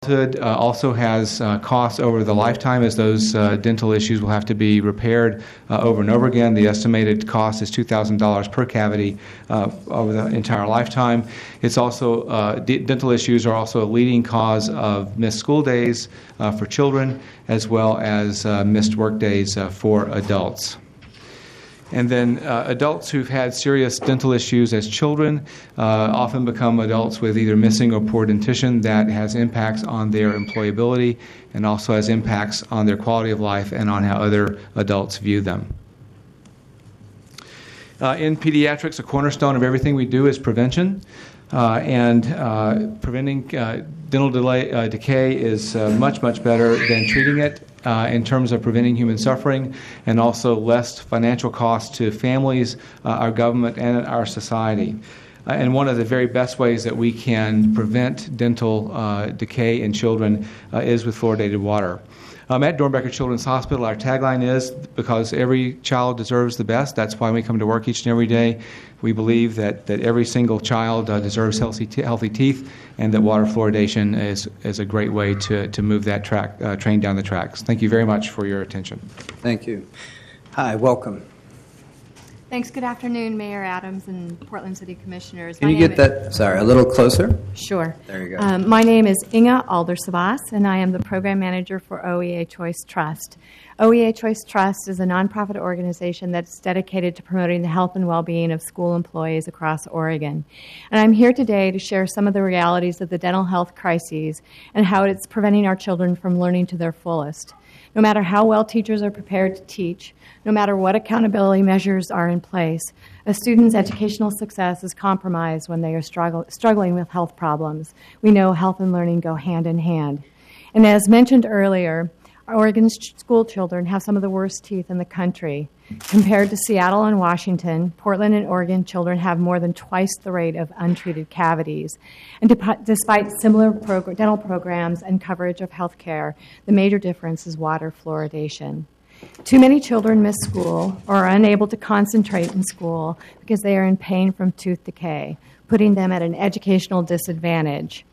Also has costs over the lifetime, as those dental issues will have to be repaired over and over again. The estimated cost is $2,000 per cavity over the entire lifetime. It's also dental issues are also a leading cause of missed school days for children, as well as missed work days for adults. And then adults who've had serious dental issues as children often become adults with either missing or poor dentition. That has impacts on their employability and also has impacts on their quality of life and on how other adults view them. In pediatrics, a cornerstone of everything we do is prevention. Preventing dental decay is much better than treating it in terms of preventing human suffering and also less financial costs to families, our government, and our society. And one of the very best ways that we can prevent dental decay in children is with fluoridated water. At Dornbecker Children's Hospital, our tagline is, because every child deserves the best. That's why we come to work each and every day. We believe that every single child deserves healthy teeth, and that water fluoridation is a great way to move that train down the tracks. Thank you very much for your attention. Thank you. Hi, welcome. Thanks. Good afternoon, Mayor Adams and Portland City Commissioners. Can you get that, a little closer? Sure. There you go. My name is Inga Aldersabas, and I am the Program Manager for OEA Choice Trust. OEA Choice Trust is a nonprofit organization that's dedicated to promoting the health and well-being of school employees across Oregon. And I'm here today to share some of the realities of the dental health crises and how it's preventing our children from learning to their fullest. No matter how well teachers are prepared to teach, no matter what accountability measures are in place, a student's educational success is compromised when they are struggling with health problems. We know health and learning go hand in hand. And as mentioned earlier, Oregon's school children have some of the worst teeth in the country. Compared to Seattle and Washington, Portland and Oregon children have more than twice the rate of untreated cavities. And despite similar dental programs and coverage of health care, the major difference is water fluoridation. Too many children miss school or are unable to concentrate in school because they are in pain from tooth decay, putting them at an educational disadvantage.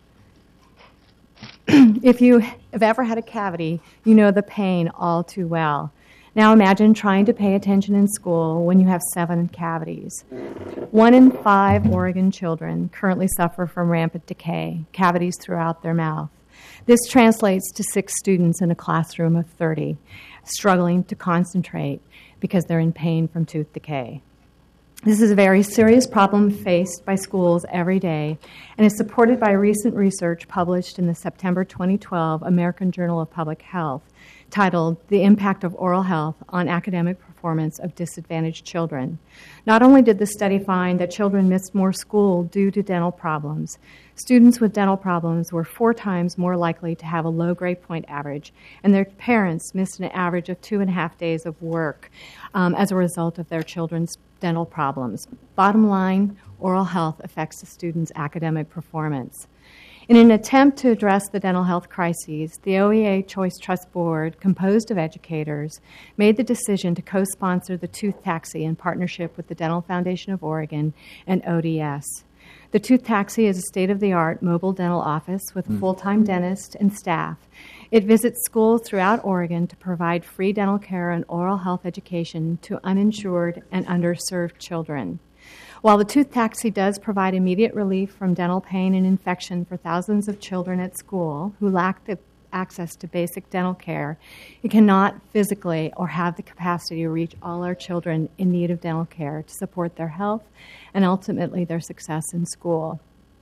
If you have ever had a cavity, you know the pain all too well. Now imagine trying to pay attention in school when you have 7 cavities. 1 in 5 Oregon children currently suffer from rampant decay, cavities throughout their mouth. This translates to 6 students in a classroom of 30 struggling to concentrate because they're in pain from tooth decay. This is a very serious problem faced by schools every day and is supported by recent research published in the September 2012 American Journal of Public Health titled The Impact of Oral Health on Academic Performance of Disadvantaged Children. Not only did the study find that children missed more school due to dental problems, students with dental problems were 4 times more likely to have a low grade point average, and their parents missed an average of 2.5 days of work as a result of their children's dental problems. Bottom line, oral health affects the student's academic performance. In an attempt to address the dental health crises, the OEA Choice Trust Board, composed of educators, made the decision to co-sponsor the Tooth Taxi in partnership with the Dental Foundation of Oregon and ODS. The Tooth Taxi is a state-of-the-art mobile dental office with a full-time dentist and staff. It visits schools throughout Oregon to provide free dental care and oral health education to uninsured and underserved children. While the Tooth Taxi does provide immediate relief from dental pain and infection for thousands of children at school who lack the access to basic dental care, it cannot physically or have the capacity to reach all our children in need of dental care to support their health and ultimately their success in school.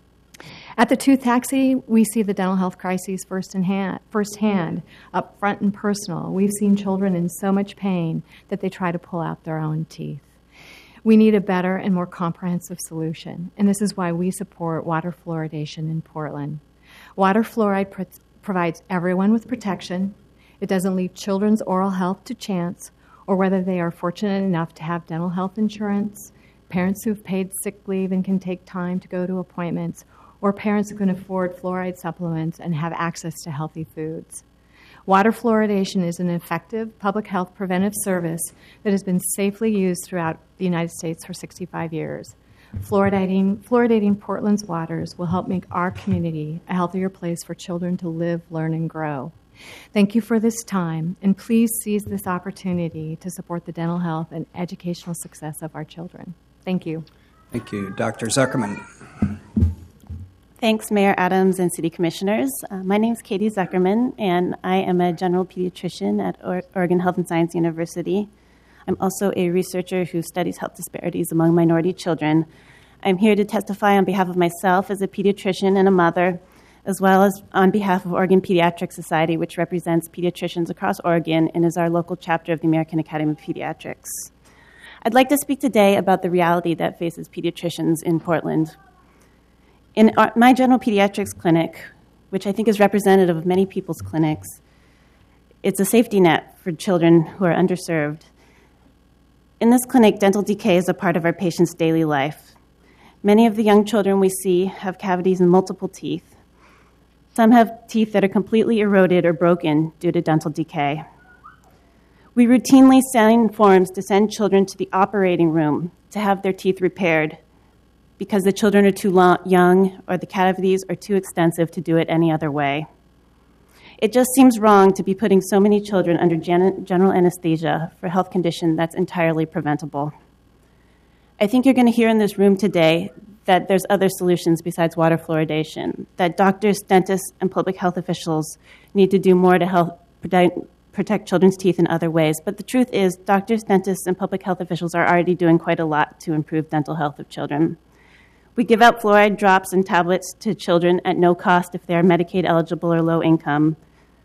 At the Tooth Taxi, we see the dental health crises firsthand, up front and personal. We've seen children in so much pain that they try to pull out their own teeth. We need a better and more comprehensive solution, and this is why we support water fluoridation in Portland. Water fluoride provides everyone with protection. It doesn't leave children's oral health to chance or whether they are fortunate enough to have dental health insurance, parents who've paid sick leave and can take time to go to appointments, or parents who can afford fluoride supplements and have access to healthy foods. Water fluoridation is an effective public health preventive service that has been safely used throughout the United States for 65 years. Fluoridating Portland's waters will help make our community a healthier place for children to live, learn, and grow. Thank you for this time, and please seize this opportunity to support the dental health and educational success of our children. Thank you. Thank you. Dr. Zuckerman. Thanks, Mayor Adams and City Commissioners. My name is Katie Zuckerman, and I am a general pediatrician at Oregon Health and Science University. I'm also a researcher who studies health disparities among minority children. I'm here to testify on behalf of myself as a pediatrician and a mother, as well as on behalf of Oregon Pediatric Society, which represents pediatricians across Oregon and is our local chapter of the American Academy of Pediatrics. I'd like to speak today about the reality that faces pediatricians in Portland. In my general pediatrics clinic, which I think is representative of many people's clinics, it's a safety net for children who are underserved. In this clinic, dental decay is a part of our patients' daily life. Many of the young children we see have cavities in multiple teeth. Some have teeth that are completely eroded or broken due to dental decay. We routinely sign forms to send children to the operating room to have their teeth repaired because the children are too young or the cavities are too extensive to do it any other way. It just seems wrong to be putting so many children under general anesthesia for a health condition that's entirely preventable. I think you're going to hear in this room today that there's other solutions besides water fluoridation, that doctors, dentists, and public health officials need to do more to help protect children's teeth in other ways. But the truth is, doctors, dentists, and public health officials are already doing quite a lot to improve dental health of children. We give out fluoride drops and tablets to children at no cost if they are Medicaid eligible or low income.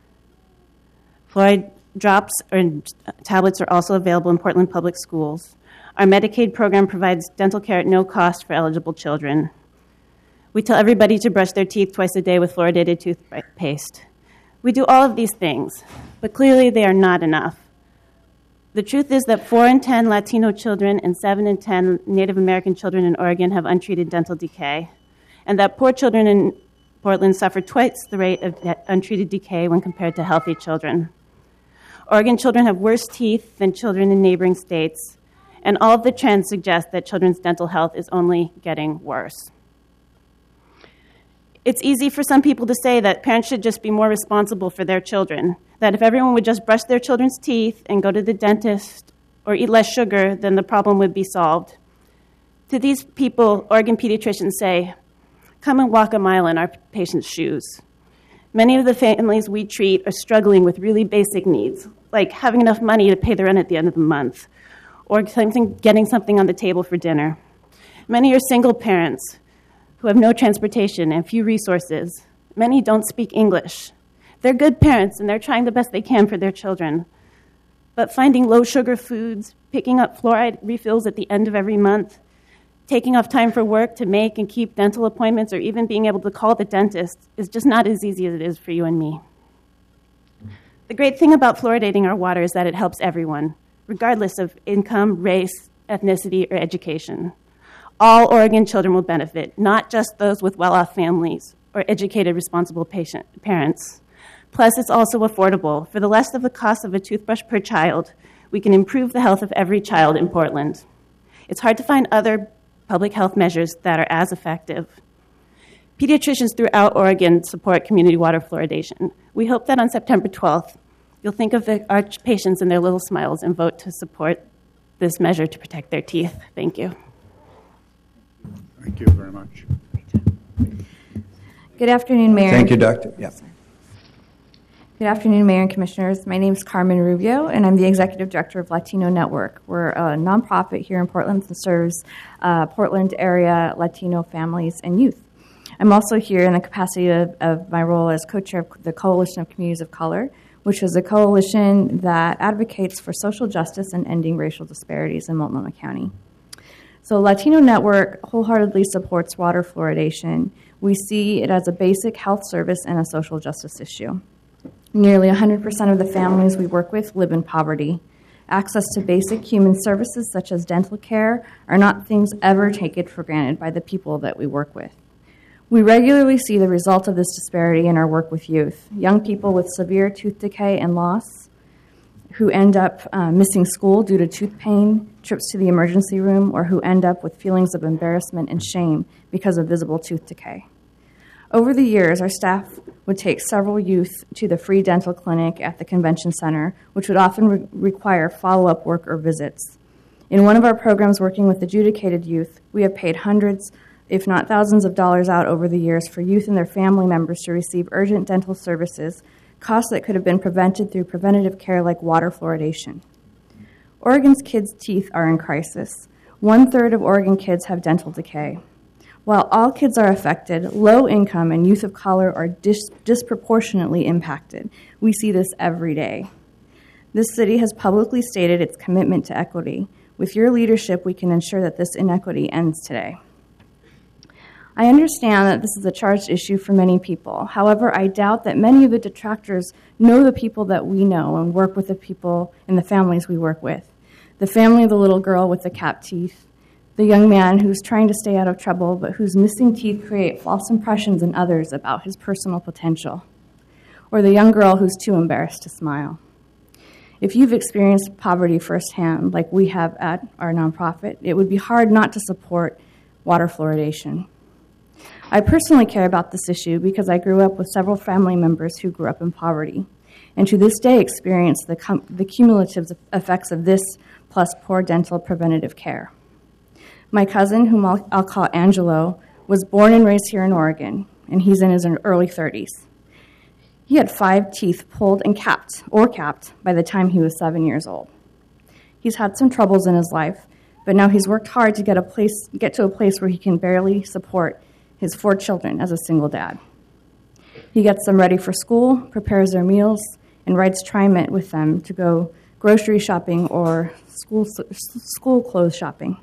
Fluoride drops and tablets are also available in Portland public schools. Our Medicaid program provides dental care at no cost for eligible children. We tell everybody to brush their teeth twice a day with fluoridated toothpaste. We do all of these things, but clearly they are not enough. The truth is that 4 in 10 Latino children and 7 in 10 Native American children in Oregon have untreated dental decay, and that poor children in Portland suffer twice the rate of untreated decay when compared to healthy children. Oregon children have worse teeth than children in neighboring states, and all of the trends suggest that children's dental health is only getting worse. It's easy for some people to say that parents should just be more responsible for their children, that if everyone would just brush their children's teeth and go to the dentist or eat less sugar, then the problem would be solved. To these people, Oregon pediatricians say, come and walk a mile in our patients' shoes. Many of the families we treat are struggling with really basic needs, like having enough money to pay the rent at the end of the month, or getting something on the table for dinner. Many are single parents who have no transportation and few resources. Many don't speak English. They're good parents, and they're trying the best they can for their children. But finding low-sugar foods, picking up fluoride refills at the end of every month, taking off time for work to make and keep dental appointments, or even being able to call the dentist is just not as easy as it is for you and me. The great thing about fluoridating our water is that it helps everyone, regardless of income, race, ethnicity, or education. All Oregon children will benefit, not just those with well-off families or educated, responsible parents. Plus, it's also affordable. For the less of the cost of a toothbrush per child, we can improve the health of every child in Portland. It's hard to find other public health measures that are as effective. Pediatricians throughout Oregon support community water fluoridation. We hope that on September 12th, you'll think of our patients and their little smiles and vote to support this measure to protect their teeth. Thank you. Thank you very much. Good afternoon, Mayor. Thank you, Doctor. Yeah. Good afternoon, Mayor and Commissioners. My name is Carmen Rubio, and I'm the Executive Director of Latino Network. We're a nonprofit here in Portland that serves Portland area Latino families and youth. I'm also here in the capacity of my role as co-chair of the Coalition of Communities of Color, which is a coalition that advocates for social justice and ending racial disparities in Multnomah County. So Latino Network wholeheartedly supports water fluoridation. We see it as a basic health service and a social justice issue. Nearly 100% of the families we work with live in poverty. Access to basic human services such as dental care are not things ever taken for granted by the people that we work with. We regularly see the result of this disparity in our work with youth, young people with severe tooth decay and loss, who end up missing school due to tooth pain, trips to the emergency room, or who end up with feelings of embarrassment and shame because of visible tooth decay. Over the years, our staff would take several youth to the free dental clinic at the convention center, which would often require follow-up work or visits. In one of our programs working with adjudicated youth, we have paid hundreds, if not thousands of dollars out over the years for youth and their family members to receive urgent dental services, costs that could have been prevented through preventative care like water fluoridation. Oregon's kids' teeth are in crisis. 1/3 of Oregon kids have dental decay. While all kids are affected, low income and youth of color are disproportionately impacted. We see this every day. This city has publicly stated its commitment to equity. With your leadership, we can ensure that this inequity ends today. I understand that this is a charged issue for many people. However, I doubt that many of the detractors know the people that we know and work with the people and the families we work with. The family of the little girl with the capped teeth, the young man who's trying to stay out of trouble but whose missing teeth create false impressions in others about his personal potential, or the young girl who's too embarrassed to smile. If you've experienced poverty firsthand, like we have at our nonprofit, it would be hard not to support water fluoridation. I personally care about this issue because I grew up with several family members who grew up in poverty, and to this day experience the cumulative effects of this plus poor dental preventative care. My cousin, whom I'll call Angelo, was born and raised here in Oregon, and he's in his early 30s. He had 5 teeth pulled and capped by the time he was 7 years old. He's had some troubles in his life, but now he's worked hard to get to a place where he can barely support his 4 children as a single dad. He gets them ready for school, prepares their meals, and rides TriMet with them to go grocery shopping or school clothes shopping.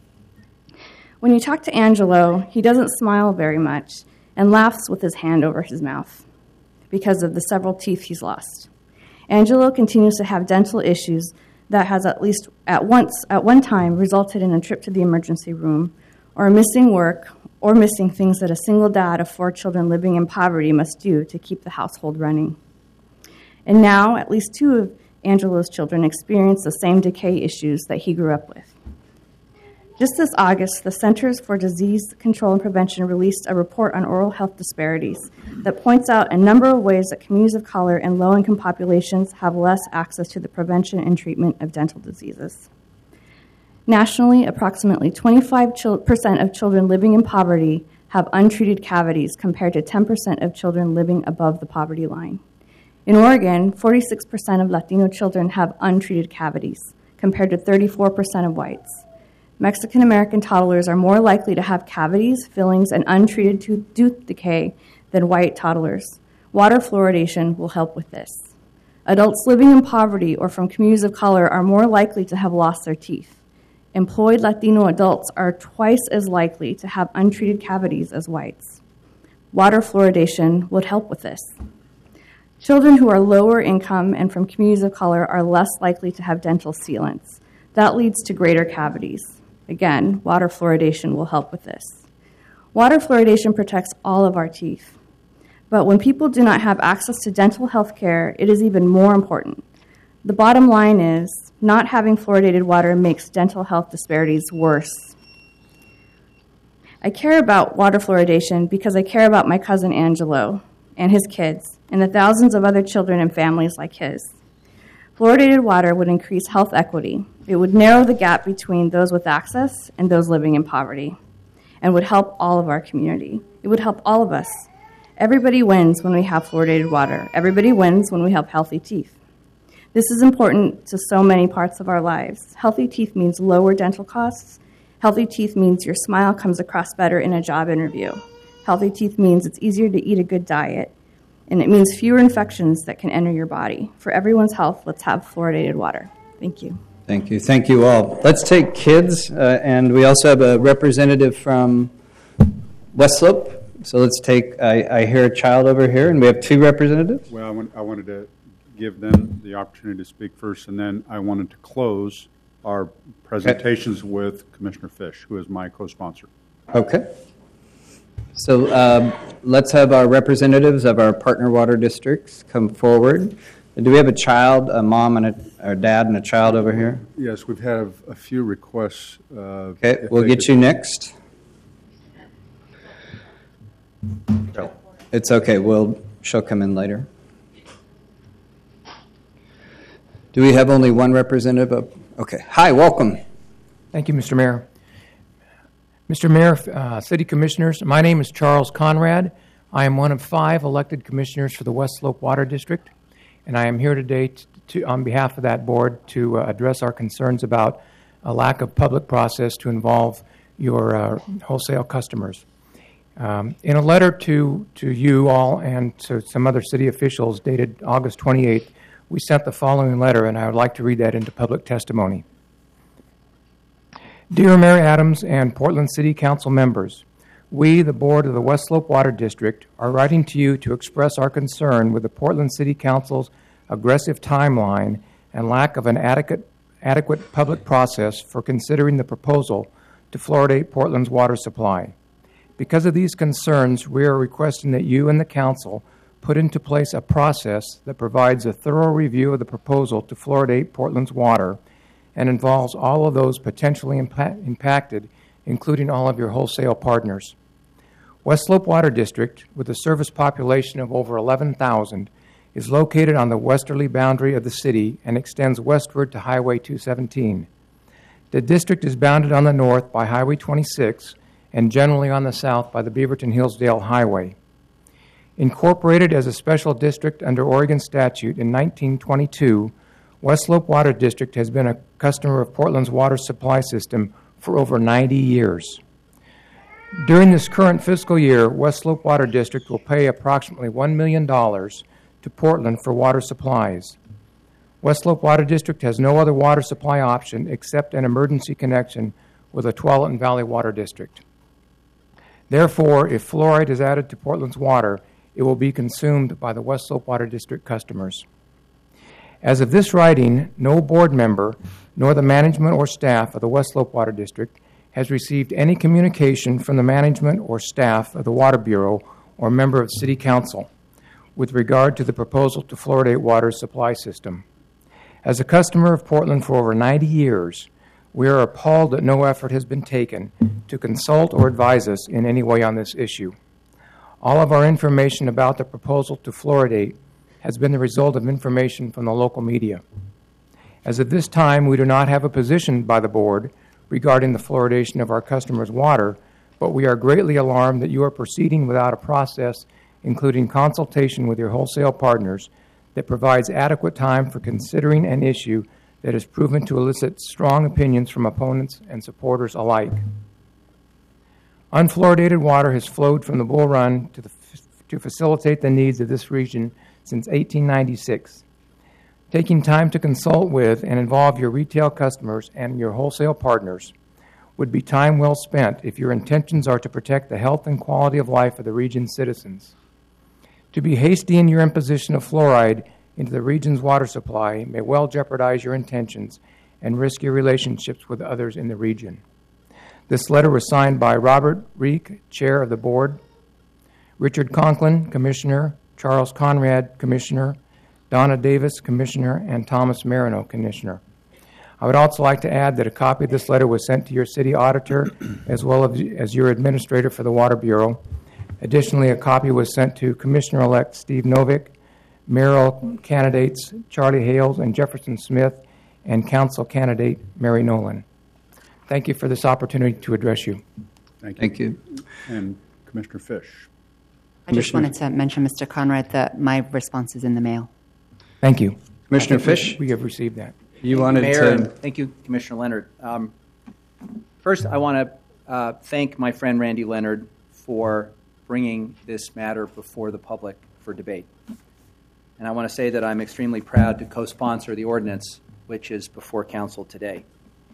When you talk to Angelo, he doesn't smile very much and laughs with his hand over his mouth because of the several teeth he's lost. Angelo continues to have dental issues that has at least at one time resulted in a trip to the emergency room, or missing work, or missing things that a single dad of 4 children living in poverty must do to keep the household running. And now, at least 2 of Angelo's children experience the same decay issues that he grew up with. Just this August, the Centers for Disease Control and Prevention released a report on oral health disparities that points out a number of ways that communities of color and low-income populations have less access to the prevention and treatment of dental diseases. Nationally, approximately 25% of children living in poverty have untreated cavities compared to 10% of children living above the poverty line. In Oregon, 46% of Latino children have untreated cavities compared to 34% of whites. Mexican-American toddlers are more likely to have cavities, fillings, and untreated tooth decay than white toddlers. Water fluoridation will help with this. Adults living in poverty or from communities of color are more likely to have lost their teeth. Employed Latino adults are twice as likely to have untreated cavities as whites. Water fluoridation would help with this. Children who are lower income and from communities of color are less likely to have dental sealants. That leads to greater cavities. Again, water fluoridation will help with this. Water fluoridation protects all of our teeth. But when people do not have access to dental health care, it is even more important. The bottom line is, not having fluoridated water makes dental health disparities worse. I care about water fluoridation because I care about my cousin Angelo and his kids and the thousands of other children and families like his. Fluoridated water would increase health equity. It would narrow the gap between those with access and those living in poverty, and would help all of our community. It would help all of us. Everybody wins when we have fluoridated water. Everybody wins when we have healthy teeth. This is important to so many parts of our lives. Healthy teeth means lower dental costs. Healthy teeth means your smile comes across better in a job interview. Healthy teeth means it's easier to eat a good diet. And it means fewer infections that can enter your body. For everyone's health, let's have fluoridated water. Thank you. Thank you. Thank you all. Let's take kids, and we also have a representative from West Slope. So let's take, I hear a child over here, and we have 2 representatives. Well, I wanted to give them the opportunity to speak first, and then I wanted to close our presentations with Commissioner Fish, who is my co-sponsor. Okay. So let's have our representatives of our partner water districts come forward. Do we have a child, a mom and a dad and a child over here? Yes, we've had a few requests. Okay, we'll get you next. It's okay. She'll come in later. Do we have only one representative? Okay. Hi, welcome. Thank you, Mr. Mayor. Mr. Mayor, City Commissioners, my name is Charles Conrad. I am one of 5 elected commissioners for the West Slope Water District, and I am here today on behalf of that board to address our concerns about a lack of public process to involve your wholesale customers. In a letter to you all and to some other city officials dated August 28th, we sent the following letter, and I would like to read that into public testimony. Dear Mayor Adams and Portland City Council members, we, the board of the West Slope Water District, are writing to you to express our concern with the Portland City Council's aggressive timeline and lack of an adequate public process for considering the proposal to fluoridate Portland's water supply. Because of these concerns, we are requesting that you and the council put into place a process that provides a thorough review of the proposal to fluoridate Portland's water and involves all of those potentially impacted, including all of your wholesale partners. West Slope Water District, with a service population of over 11,000, is located on the westerly boundary of the city and extends westward to Highway 217. The district is bounded on the north by Highway 26 and generally on the south by the Beaverton-Hillsdale Highway. Incorporated as a special district under Oregon statute in 1922, West Slope Water District has been a customer of Portland's water supply system for over 90 years. During this current fiscal year, West Slope Water District will pay approximately $1 million to Portland for water supplies. West Slope Water District has no other water supply option except an emergency connection with the Tualatin Valley Water District. Therefore, if fluoride is added to Portland's water, it will be consumed by the West Slope Water District customers. As of this writing, no board member, nor the management or staff of the West Slope Water District has received any communication from the management or staff of the Water Bureau or member of City Council with regard to the proposal to fluoridate water supply system. As a customer of Portland for over 90 years, we are appalled that no effort has been taken to consult or advise us in any way on this issue. All of our information about the proposal to fluoridate has been the result of information from the local media. As of this time, we do not have a position by the board regarding the fluoridation of our customers' water, but we are greatly alarmed that you are proceeding without a process including consultation with your wholesale partners that provides adequate time for considering an issue that has proven to elicit strong opinions from opponents and supporters alike. Unfluoridated water has flowed from the Bull Run to facilitate the needs of this region since 1896. Taking time to consult with and involve your retail customers and your wholesale partners would be time well spent if your intentions are to protect the health and quality of life of the region's citizens. To be hasty in your imposition of fluoride into the region's water supply may well jeopardize your intentions and risk your relationships with others in the region. This letter was signed by Robert Reek, Chair of the Board, Richard Conklin, Commissioner, Charles Conrad, Commissioner, Donna Davis, Commissioner, and Thomas Marino, Commissioner. I would also like to add that a copy of this letter was sent to your city auditor as well as your administrator for the Water Bureau. Additionally, a copy was sent to Commissioner-elect Steve Novick, mayoral candidates Charlie Hales and Jefferson Smith, and council candidate Mary Nolan. Thank you for this opportunity to address you. Thank you. And Commissioner Fish. I just wanted to mention, Mr. Conrad, that my response is in the mail. Thank you. Commissioner Fish? We have received that. You wanted Mayor, to... Thank you, Commissioner Leonard. First, I want to thank my friend Randy Leonard for bringing this matter before the public for debate. And I want to say that I'm extremely proud to co-sponsor the ordinance which is before council today.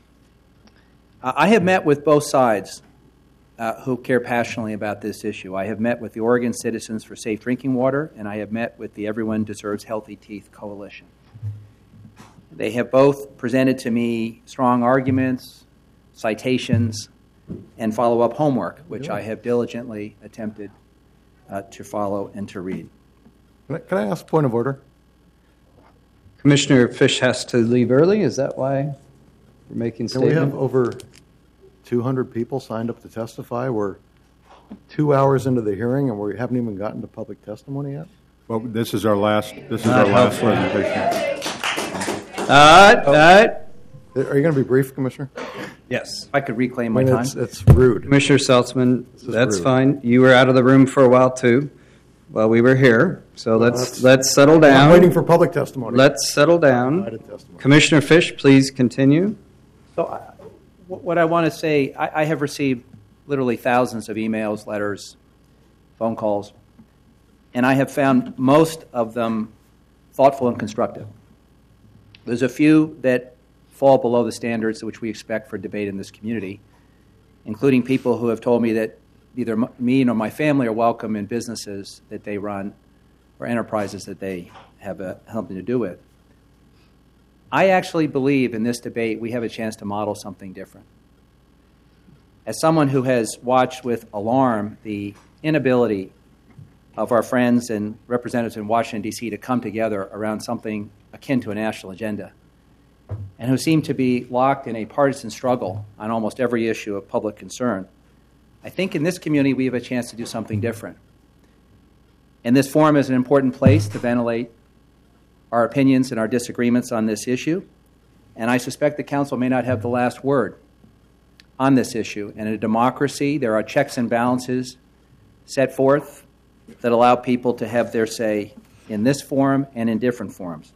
I have met with both sides who care passionately about this issue. I have met with the Oregon Citizens for Safe Drinking Water, and I have met with the Everyone Deserves Healthy Teeth Coalition. They have both presented to me strong arguments, citations, and follow-up homework, which I have diligently attempted to follow and to read. Can I ask a point of order? Commissioner Fish has to leave early. Is that why we're making And we have statement? over 200 people signed up to testify. We're 2 hours into the hearing, and we haven't even gotten to public testimony yet. Well, this is our last Not helpful. presentation. Are you going to be brief, Commissioner? Yes. If I could reclaim my I mean, time. it's rude. Commissioner Saltzman, is that's rude. fine. You were out of the room for a while too, while we were here. So let's settle down. I'm waiting for public testimony. Let's settle down. Invited testimony. Commissioner Fish, please continue. So, what I want to say, I have received literally thousands of emails, letters, phone calls, and I have found most of them thoughtful and constructive. There's a few that fall below the standards which we expect for debate in this community, including people who have told me that neither me nor my family are welcome in businesses that they run or enterprises that they have something to do with. I actually believe in this debate we have a chance to model something different. As someone who has watched with alarm the inability of our friends and representatives in Washington, D.C. to come together around something akin to a national agenda, and who seem to be locked in a partisan struggle on almost every issue of public concern, I think in this community we have a chance to do something different. And this forum is an important place to ventilate our opinions and our disagreements on this issue, and I suspect the Council may not have the last word on this issue. And in a democracy, there are checks and balances set forth that allow people to have their say in this forum and in different forums.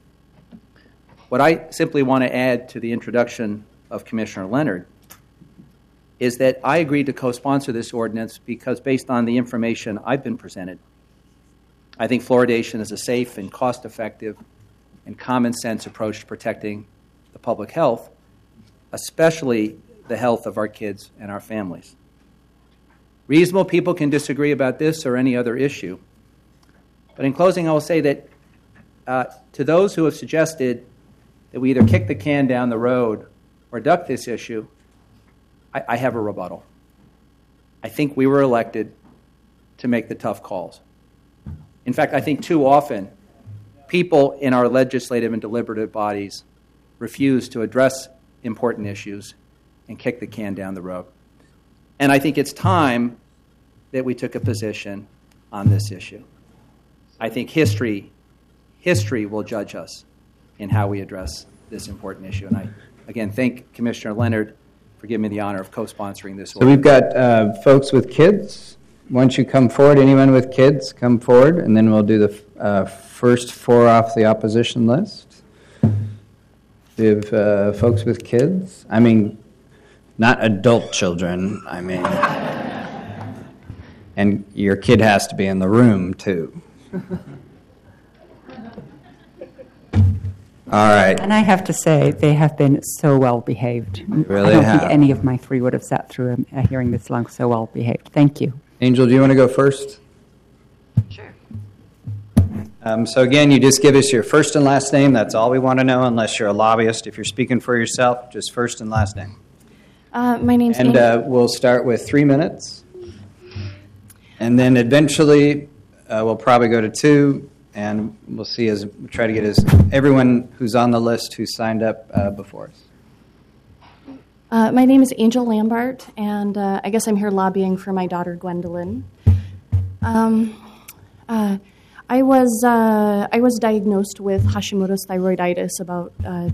What I simply want to add to the introduction of Commissioner Leonard is that I agreed to co-sponsor this ordinance because based on the information I've been presented, I think fluoridation is a safe and cost-effective and common-sense approach to protecting the public health, especially the health of our kids and our families. Reasonable people can disagree about this or any other issue, but in closing I will say that to those who have suggested that we either kick the can down the road or duck this issue, I have a rebuttal. I think we were elected to make the tough calls. In fact, I think too often people in our legislative and deliberative bodies refuse to address important issues and kick the can down the road. And I think it's time that we took a position on this issue. I think history will judge us in how we address this important issue. And I, again, thank Commissioner Leonard for giving me the honor of co-sponsoring this So we've got folks with kids. Once you come forward, anyone with kids, come forward, and then we'll do the first four off the opposition list. We have folks with kids. I mean, not adult children. I mean, and your kid has to be in the room, too. All right. And I have to say, they have been so well behaved. Really I don't have. think any of my three would have sat through a hearing this long so well behaved. Thank you. Angel, do you want to go first? Sure. So again, you just give us your first and last name. That's all we want to know, unless you're a lobbyist. If you're speaking for yourself, just first and last name. My name's And Amy. we'll start with 3 minutes. And then eventually, we'll probably go to 2. And we'll see as we try to get everyone who's on the list who signed up before us. My name is Angel Lambert, and I guess I'm here lobbying for my daughter Gwendolyn. I was diagnosed with Hashimoto's thyroiditis about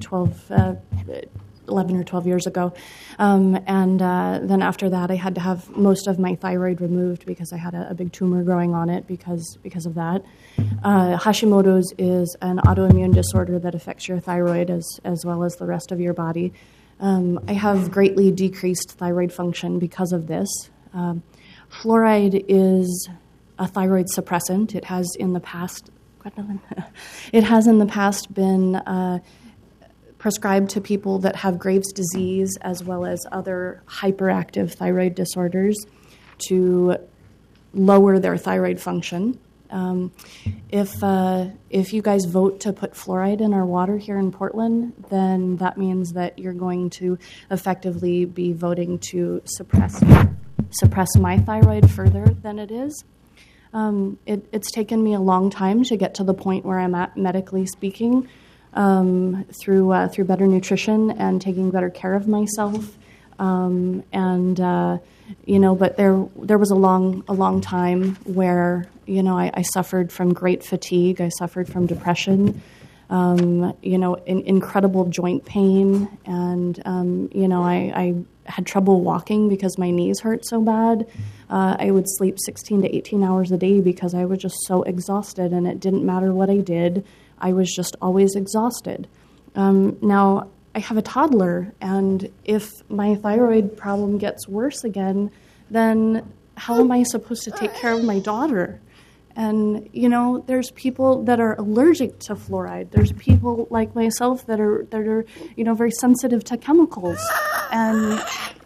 11 or 12 years ago, and then after that I had to have most of my thyroid removed because I had a big tumor growing on it because of that. Hashimoto's is an autoimmune disorder that affects your thyroid as well as the rest of your body. I have greatly decreased thyroid function because of this. Fluoride is a thyroid suppressant. It has in the past, Gwendolyn, it has in the past been prescribed to people that have Graves' disease as well as other hyperactive thyroid disorders to lower their thyroid function. If you guys vote to put fluoride in our water here in Portland, then that means that you're going to effectively be voting to suppress my thyroid further than it is. It's taken me a long time to get to the point where I'm at medically speaking. through better nutrition and taking better care of myself. But there was a long time where, I suffered from great fatigue. I suffered from depression, incredible joint pain. And, I had trouble walking because my knees hurt so bad. I would sleep 16 to 18 hours a day because I was just so exhausted, and it didn't matter what I did. I was just always exhausted. Now, I have a toddler, and if my thyroid problem gets worse again, then how am I supposed to take care of my daughter? And, there's people that are allergic to fluoride. There's people like myself that are very sensitive to chemicals. And,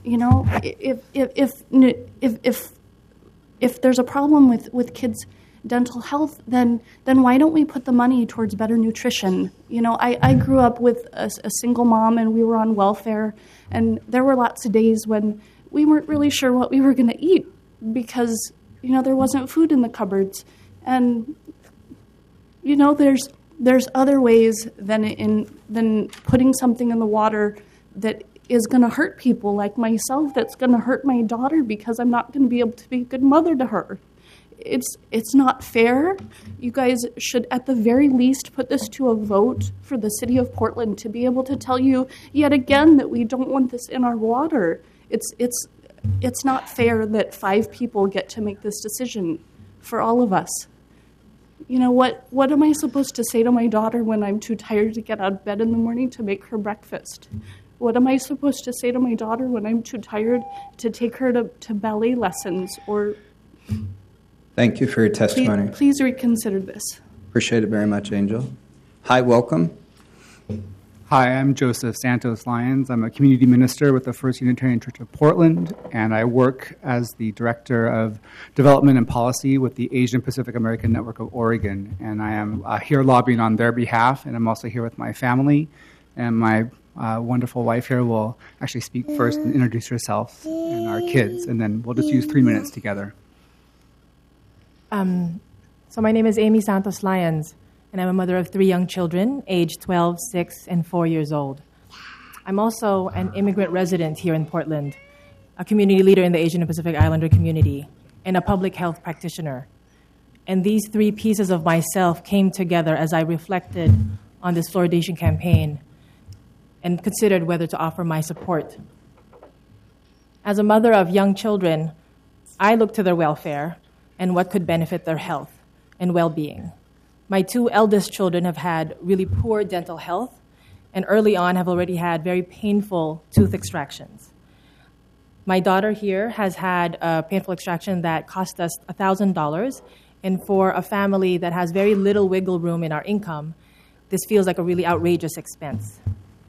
if there's a problem with kids' dental health, then why don't we put the money towards better nutrition? I grew up with a single mom, and we were on welfare, and there were lots of days when we weren't really sure what we were going to eat because, there wasn't food in the cupboards. And, there's other ways than putting something in the water that is going to hurt people like myself, that's going to hurt my daughter because I'm not going to be able to be a good mother to her. It's not fair. You guys should at the very least put this to a vote for the city of Portland to be able to tell you yet again that we don't want this in our water. It's not fair that 5 people get to make this decision for all of us. What am I supposed to say to my daughter when I'm too tired to get out of bed in the morning to make her breakfast? What am I supposed to say to my daughter when I'm too tired to take her to ballet lessons? Or Thank you for your testimony. Please reconsider this. Appreciate it very much, Angel. Hi, welcome. Hi, I'm Joseph Santos Lyons. I'm a community minister with the First Unitarian Church of Portland, and I work as the Director of Development and Policy with the Asian Pacific American Network of Oregon. And I am here lobbying on their behalf, and I'm also here with my family. And my wonderful wife here will actually speak first and introduce herself and our kids, and then we'll just use 3 minutes together. So my name is Amy Santos Lyons, and I'm a mother of 3 young children, aged 12, 6, and 4 years old. I'm also an immigrant resident here in Portland, a community leader in the Asian and Pacific Islander community, and a public health practitioner. And these 3 pieces of myself came together as I reflected on this fluoridation campaign and considered whether to offer my support. As a mother of young children, I look to their welfare and what could benefit their health and well-being. My 2 eldest children have had really poor dental health, and early on have already had very painful tooth extractions. My daughter here has had a painful extraction that cost us $1,000, and for a family that has very little wiggle room in our income, this feels like a really outrageous expense.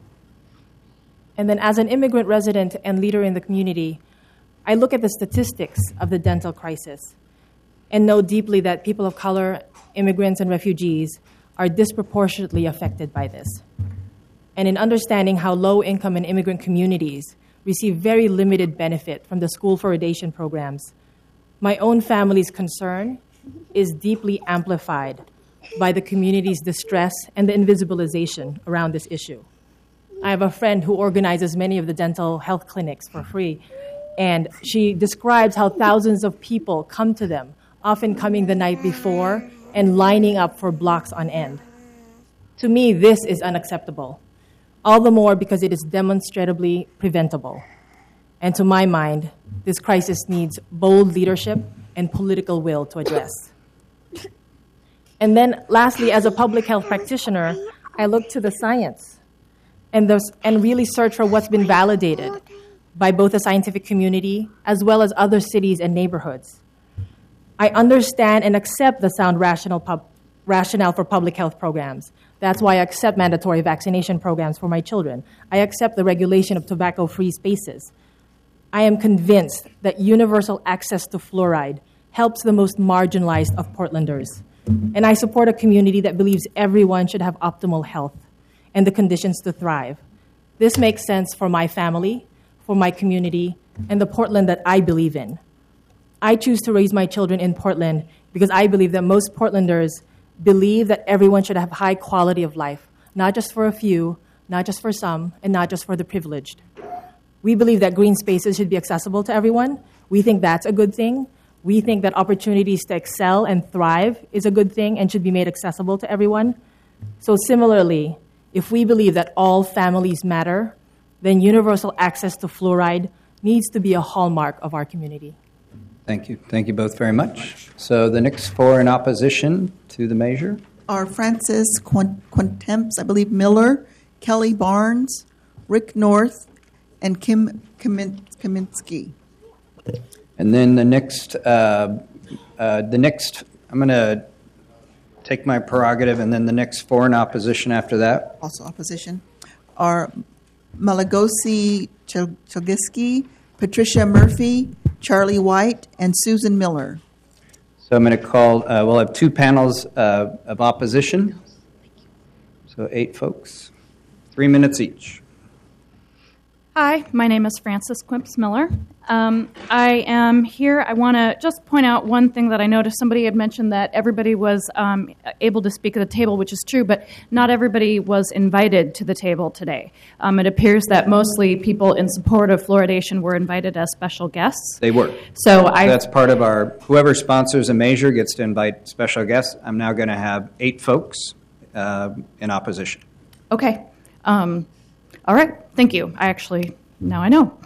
And then as an immigrant resident and leader in the community, I look at the statistics of the dental crisis and know deeply that people of color, immigrants, and refugees are disproportionately affected by this. And in understanding how low-income and immigrant communities receive very limited benefit from the school fluoridation programs, my own family's concern is deeply amplified by the community's distress and the invisibilization around this issue. I have a friend who organizes many of the dental health clinics for free, and she describes how thousands of people come to them, often coming the night before and lining up for blocks on end. To me, this is unacceptable, all the more because it is demonstrably preventable. And to my mind, this crisis needs bold leadership and political will to address. And then lastly, as a public health practitioner, I look to the science and really search for what's been validated by both the scientific community as well as other cities and neighborhoods. I understand and accept the sound rationale for public health programs. That's why I accept mandatory vaccination programs for my children. I accept the regulation of tobacco-free spaces. I am convinced that universal access to fluoride helps the most marginalized of Portlanders. And I support a community that believes everyone should have optimal health and the conditions to thrive. This makes sense for my family, for my community, and the Portland that I believe in. I choose to raise my children in Portland because I believe that most Portlanders believe that everyone should have high quality of life, not just for a few, not just for some, and not just for the privileged. We believe that green spaces should be accessible to everyone. We think that's a good thing. We think that opportunities to excel and thrive is a good thing and should be made accessible to everyone. So similarly, if we believe that all families matter, then universal access to fluoride needs to be a hallmark of our community. Thank you. Thank you both very much. So the next four in opposition to the measure are Francis Quintemps, I believe Miller, Kelly Barnes, Rick North, and Kim Kaminsky. And then the next, I'm going to take my prerogative, and then the next four in opposition after that. Also opposition are Malagosi Chogiski, Patricia Murphy, Charlie White, and Susan Miller. So I'm going to call, we'll have two panels of opposition. So 8 folks, 3 minutes each. Hi, my name is Frances Quimps Miller. I am here. I want to just point out one thing that I noticed. Somebody had mentioned that everybody was able to speak at the table, which is true, but not everybody was invited to the table today. It appears that mostly people in support of fluoridation were invited as special guests. They were. So that's part of our, whoever sponsors a measure gets to invite special guests. I'm now going to have 8 folks in opposition. Okay. All right. Thank you. Now I know.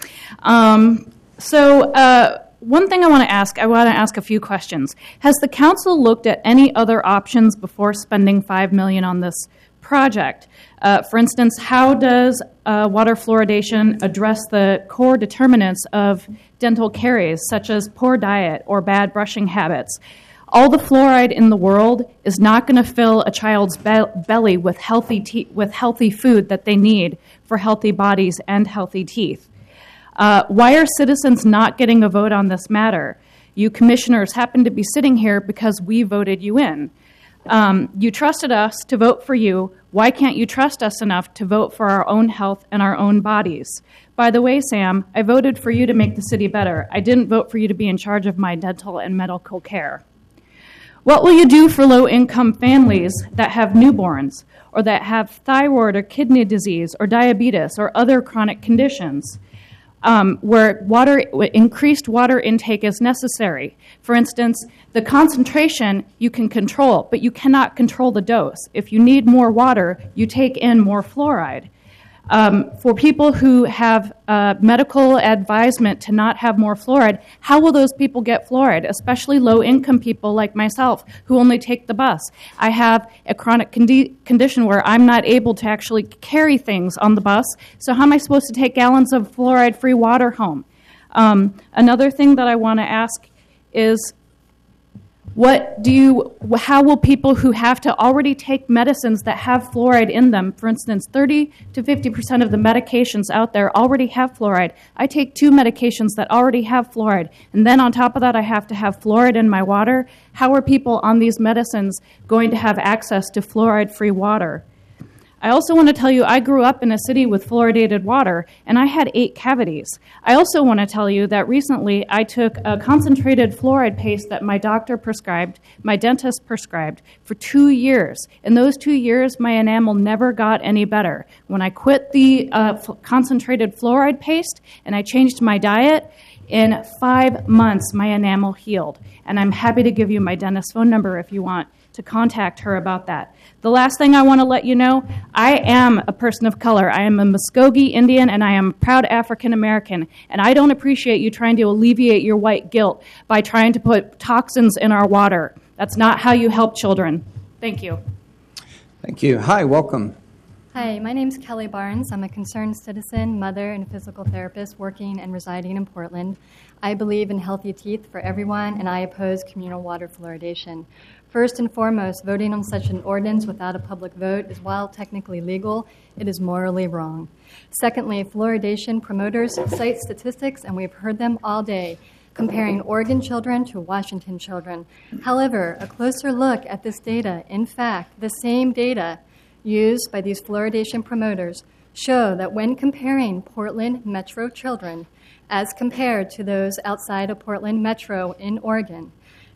One thing I want to ask a few questions. Has the council looked at any other options before spending $5 million on this project? For instance, how does water fluoridation address the core determinants of dental caries, such as poor diet or bad brushing habits? All the fluoride in the world is not going to fill a child's belly with healthy food that they need for healthy bodies and healthy teeth. Why are citizens not getting a vote on this matter? You commissioners happen to be sitting here because we voted you in. You trusted us to vote for you. Why can't you trust us enough to vote for our own health and our own bodies? By the way, Sam, I voted for you to make the city better. I didn't vote for you to be in charge of my dental and medical care. What will you do for low-income families that have newborns or that have thyroid or kidney disease or diabetes or other chronic conditions where increased water intake is necessary? For instance, the concentration you can control, but you cannot control the dose. If you need more water, you take in more fluoride. For people who have medical advisement to not have more fluoride, how will those people get fluoride, especially low-income people like myself who only take the bus? I have a chronic condition where I'm not able to actually carry things on the bus, so how am I supposed to take gallons of fluoride-free water home? Another thing that I want to ask is, how will people who have to already take medicines that have fluoride in them, for instance, 30 to 50% of the medications out there already have fluoride. I take 2 medications that already have fluoride, and then on top of that I have to have fluoride in my water. How are people on these medicines going to have access to fluoride-free water? I also want to tell you I grew up in a city with fluoridated water, and I had 8 cavities. I also want to tell you that recently I took a concentrated fluoride paste that my doctor prescribed, my dentist prescribed, for 2 years. In those 2 years, my enamel never got any better. When I quit the concentrated fluoride paste and I changed my diet, in 5 months my enamel healed. And I'm happy to give you my dentist's phone number if you want to contact her about that. The last thing I want to let you know, I am a person of color. I am a Muskogee Indian, and I am a proud African American. And I don't appreciate you trying to alleviate your white guilt by trying to put toxins in our water. That's not how you help children. Thank you. Thank you. Hi, welcome. Hi, my name is Kelly Barnes. I'm a concerned citizen, mother, and physical therapist working and residing in Portland. I believe in healthy teeth for everyone, and I oppose communal water fluoridation. First and foremost, voting on such an ordinance without a public vote is, while technically legal, it is morally wrong. Secondly, fluoridation promoters cite statistics, and we've heard them all day, comparing Oregon children to Washington children. However, a closer look at this data, in fact, the same data used by these fluoridation promoters show that when comparing Portland metro children as compared to those outside of Portland metro in Oregon,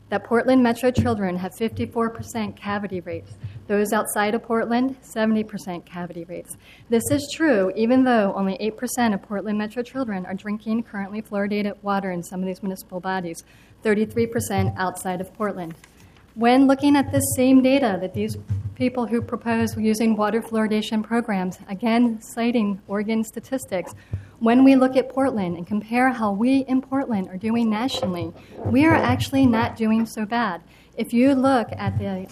that Portland metro children have 54% cavity rates. Those outside of Portland, 70% cavity rates. This is true even though only 8% of Portland metro children are drinking currently fluoridated water in some of these municipal bodies, 33% outside of Portland. When looking at this same data that these people who propose using water fluoridation programs, again citing Oregon statistics, when we look at Portland and compare how we in Portland are doing nationally, we are actually not doing so bad. If you look at the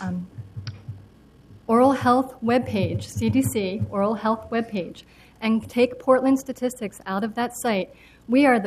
oral health webpage, CDC oral health webpage, and take Portland statistics out of that site, we are the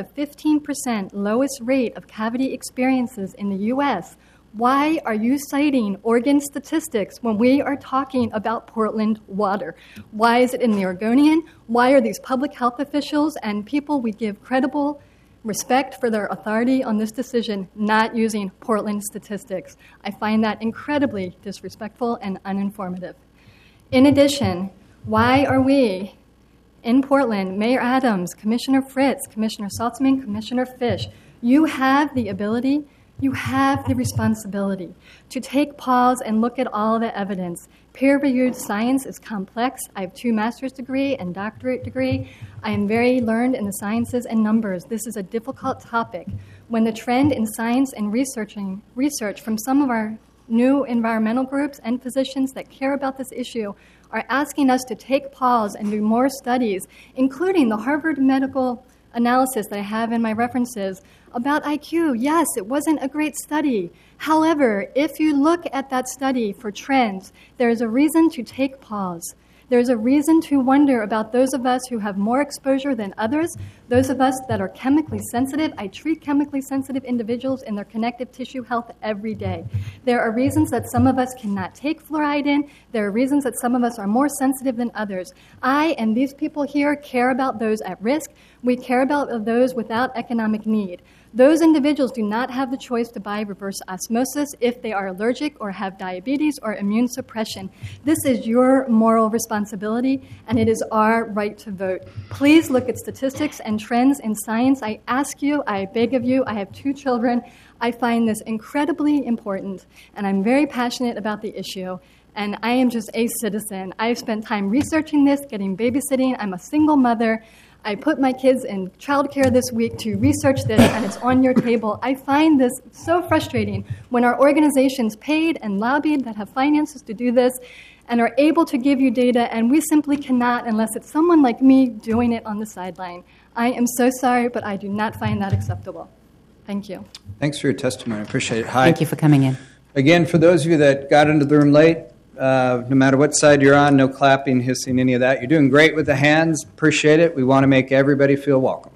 15% lowest rate of cavity experiences in the U.S. Why are you citing Oregon statistics when we are talking about Portland water? Why is it in the Oregonian? Why are these public health officials and people we give credible respect for their authority on this decision not using Portland statistics? I find that incredibly disrespectful and uninformative. In addition, why are we in Portland, Mayor Adams, Commissioner Fritz, Commissioner Saltzman, Commissioner Fish, you have the ability, you have the responsibility to take pause and look at all the evidence. Peer-reviewed science is complex. I have 2 master's degree and doctorate degree. I am very learned in the sciences and numbers. This is a difficult topic. When the trend in science and research from some of our new environmental groups and physicians that care about this issue are asking us to take pause and do more studies, including the Harvard Medical analysis that I have in my references about IQ. Yes, it wasn't a great study. However, if you look at that study for trends, there is a reason to take pause. There's a reason to wonder about those of us who have more exposure than others, those of us that are chemically sensitive. I treat chemically sensitive individuals in their connective tissue health every day. There are reasons that some of us cannot take fluoride in. There are reasons that some of us are more sensitive than others. I and these people here care about those at risk. We care about those without economic need. Those individuals do not have the choice to buy reverse osmosis if they are allergic or have diabetes or immune suppression. This is your moral responsibility, and it is our right to vote. Please look at statistics and trends in science. I ask you, I beg of you, I have 2 children. I find this incredibly important, and I'm very passionate about the issue. And I am just a citizen. I've spent time researching this, getting babysitting. I'm a single mother. I put my kids in childcare this week to research this, and it's on your table. I find this so frustrating when our organizations paid and lobbied that have finances to do this and are able to give you data, and we simply cannot unless it's someone like me doing it on the sideline. I am so sorry, but I do not find that acceptable. Thank you. Thanks for your testimony. I appreciate it. Hi. Thank you for coming in. Again, for those of you that got into the room late, no matter what side you're on, no clapping, hissing, any of that. You're doing great with the hands. Appreciate it. We want to make everybody feel welcome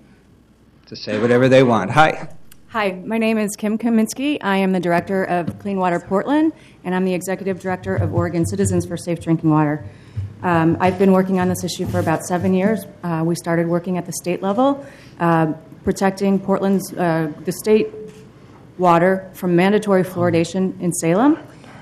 to say whatever they want. Hi. Hi, my name is Kim Kaminsky. I am the director of Clean Water Portland, and I'm the executive director of Oregon Citizens for Safe Drinking Water. I've been working on this issue for about 7 years. We started working at the state level, protecting Portland's the state water from mandatory fluoridation in Salem.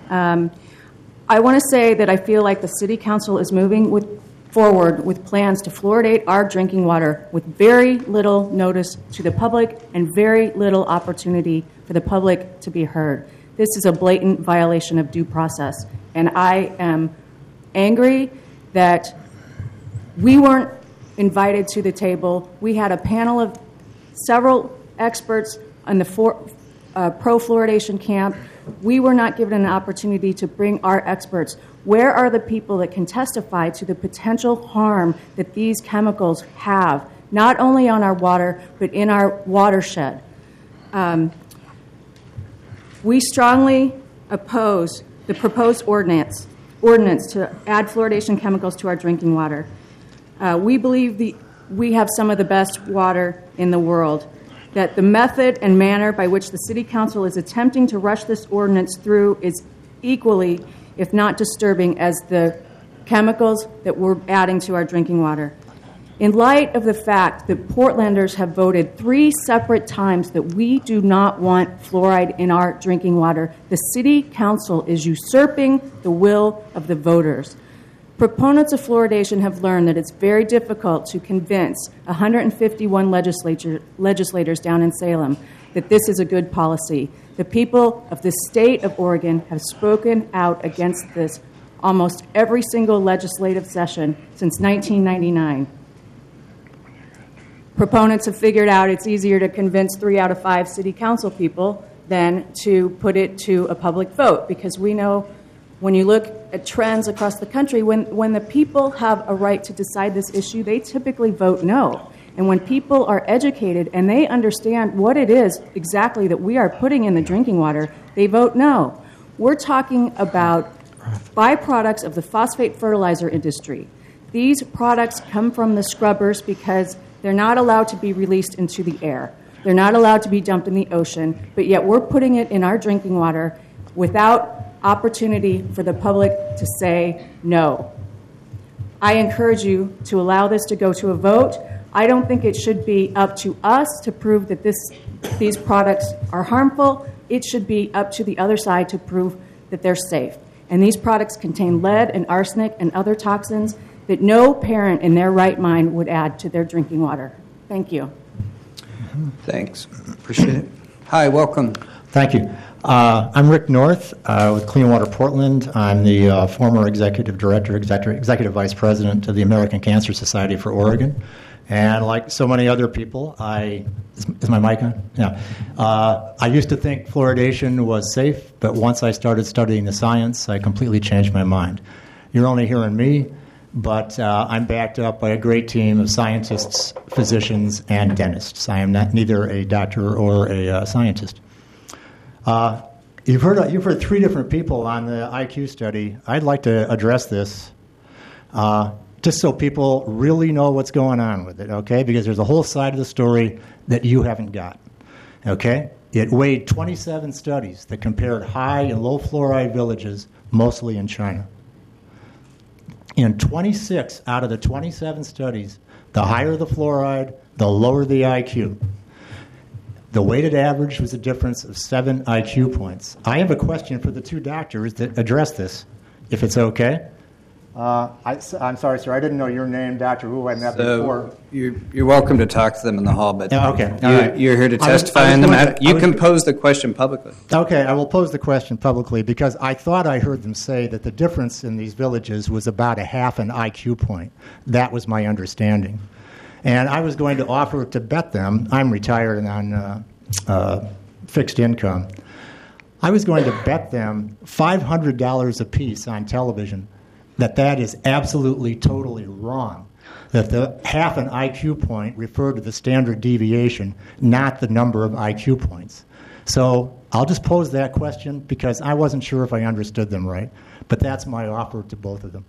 I want to say that I feel like the City Council is moving forward with plans to fluoridate our drinking water with very little notice to the public and very little opportunity for the public to be heard. This is a blatant violation of due process, and I am angry that we weren't invited to the table. We had a panel of several experts on the pro-fluoridation camp. We were not given an opportunity to bring our experts. Where are the people that can testify to the potential harm that these chemicals have, not only on our water, but in our watershed? We strongly oppose the proposed ordinance to add fluoridation chemicals to our drinking water. We believe we have some of the best water in the world, that the method and manner by which the City Council is attempting to rush this ordinance through is equally, if not disturbing, as the chemicals that we're adding to our drinking water. In light of the fact that Portlanders have voted 3 separate times that we do not want fluoride in our drinking water, the City Council is usurping the will of the voters. Proponents of fluoridation have learned that it's very difficult to convince 151 legislators down in Salem that this is a good policy, The people of the state of Oregon have spoken out against this almost every single legislative session since 1999. Proponents have figured out it's easier to convince 3 out of 5 city council people than to put it to a public vote, because we know when you look at trends across the country, when the people have a right to decide this issue, they typically vote no. And when people are educated and they understand what it is exactly that we are putting in the drinking water, they vote no. We're talking about byproducts of the phosphate fertilizer industry. These products come from the scrubbers because they're not allowed to be released into the air. They're not allowed to be dumped in the ocean, but yet we're putting it in our drinking water without opportunity for the public to say no. I encourage you to allow this to go to a vote. I don't think it should be up to us to prove that these products are harmful. It should be up to the other side to prove that they're safe. And these products contain lead and arsenic and other toxins that no parent in their right mind would add to their drinking water. Thank you. Thanks. Appreciate it. Hi, welcome. Thank you. I'm Rick North with Clean Water Portland. I'm the former executive director, executive vice president of the American Cancer Society for Oregon. And like so many other people, is my mic on? Yeah. I used to think fluoridation was safe, but once I started studying the science, I completely changed my mind. You're only hearing me, but I'm backed up by a great team of scientists, physicians, and dentists. I am neither a doctor or a scientist. You've heard 3 different people on the IQ study. I'd like to address this just so people really know what's going on with it, okay? Because there's a whole side of the story that you haven't got, okay? It weighed 27 studies that compared high and low fluoride villages, mostly in China. In 26 out of the 27 studies, the higher the fluoride, the lower the IQ. The weighted average was a difference of 7 IQ points. I have a question for the 2 doctors that address this, if it's okay. I'm sorry, sir. I didn't know your name, Dr. Wu. I met before. You're welcome to talk to them in the hall, but okay. You're here to testify on the matter. You can pose the question publicly. Okay, I will pose the question publicly because I thought I heard them say that the difference in these villages was about a half an IQ point. That was my understanding. And I was going to offer to bet them, I'm retired and on fixed income, I was going to bet them $500 a piece on television that is absolutely, totally wrong. That the half an IQ point referred to the standard deviation, not the number of IQ points. So I'll just pose that question because I wasn't sure if I understood them right, but that's my offer to both of them.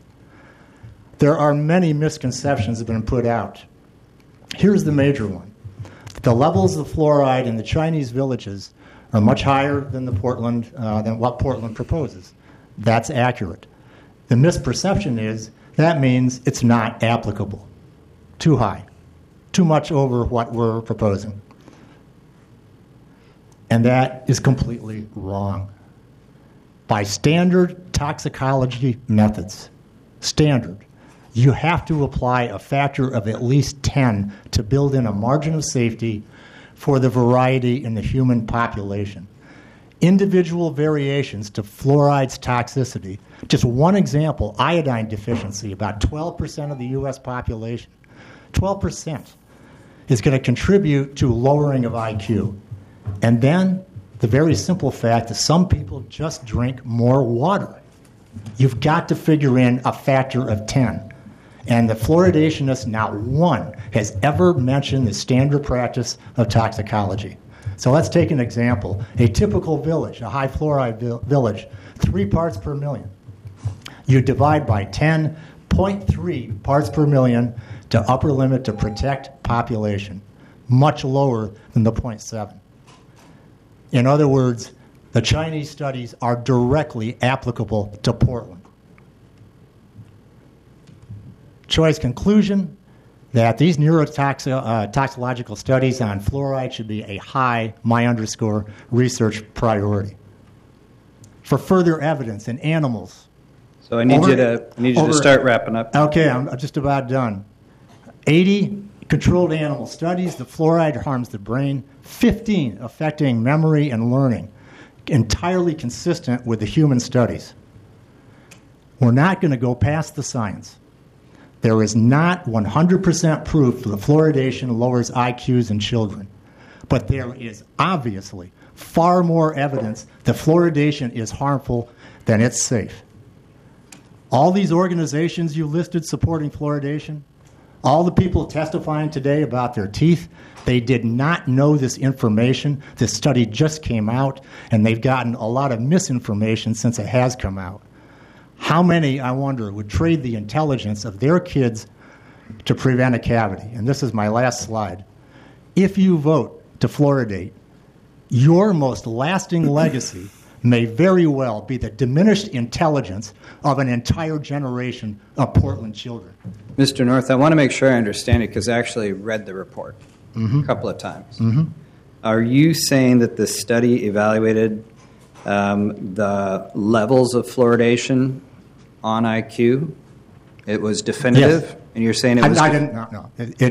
There are many misconceptions that have been put out. Here's the major one. The levels of fluoride in the Chinese villages are much higher than than what Portland proposes. That's accurate. The misperception is that means it's not applicable. Too high. Too much over what we're proposing. And that is completely wrong. By standard toxicology methods, you have to apply a factor of at least 10 to build in a margin of safety for the variety in the human population. Individual variations to fluoride's toxicity. Just one example, iodine deficiency, about 12% of the U.S. population, 12% is going to contribute to lowering of IQ. And then the very simple fact that some people just drink more water. You've got to figure in a factor of 10. And the fluoridationists, not one, has ever mentioned the standard practice of toxicology. So let's take an example. A typical village, a high fluoride village, 3 parts per million. You divide by 10, 0.3 parts per million to upper limit to protect population, much lower than the 0.7. In other words, the Chinese studies are directly applicable to Portland. Choice conclusion that these neurotoxicological studies on fluoride should be a high, research priority. For further evidence in animals. So I need you to start wrapping up. Okay, I'm just about done. 80 controlled animal studies that fluoride harms the brain, 15 affecting memory and learning, entirely consistent with the human studies. We're not going to go past the science. There is not 100% proof that fluoridation lowers IQs in children, but there is obviously far more evidence that fluoridation is harmful than it's safe. All these organizations you listed supporting fluoridation, all the people testifying today about their teeth, they did not know this information. This study just came out, and they've gotten a lot of misinformation since it has come out. How many, I wonder, would trade the intelligence of their kids to prevent a cavity? And this is my last slide. If you vote to fluoridate, your most lasting legacy may very well be the diminished intelligence of an entire generation of Portland children. Mr. North, I want to make sure I understand it because I actually read the report a couple of times. Are you saying that the study evaluated the levels of fluoridation on IQ? It was definitive? Yes. And you're saying it was... I didn't, no.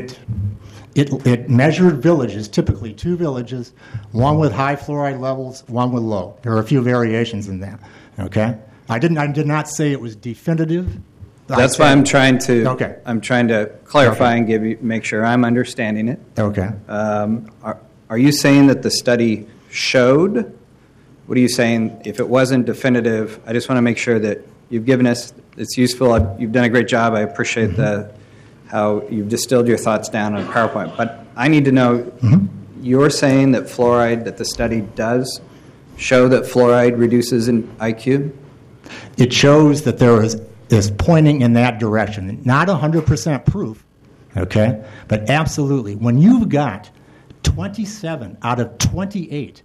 It measured villages, typically 2 villages, one with high fluoride levels, one with low. There are a few variations in that, okay? I did not say it was definitive. That's why I'm trying to clarify and make sure I'm understanding it. Okay. Are you saying that the study showed? What are you saying? If it wasn't definitive, I just want to make sure that you've given us, it's useful. You've done a great job. I appreciate how you've distilled your thoughts down on PowerPoint. But I need to know, you're saying that fluoride, that the study does show that fluoride reduces in IQ? It shows that there is pointing in that direction. Not 100% proof, okay? But absolutely. When you've got 27 out of 28